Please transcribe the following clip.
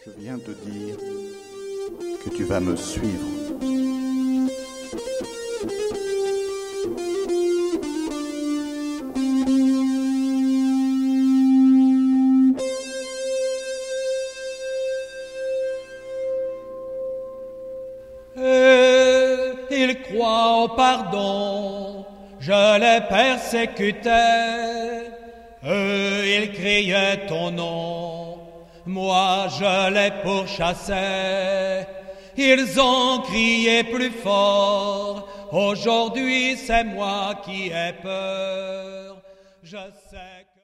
Je viens te dire que tu vas me suivre. Il croit au pardon, je les persécutais. Ils criaient ton nom, moi je les pourchassais. Ils ont crié plus fort, aujourd'hui c'est moi qui ai peur. Je sais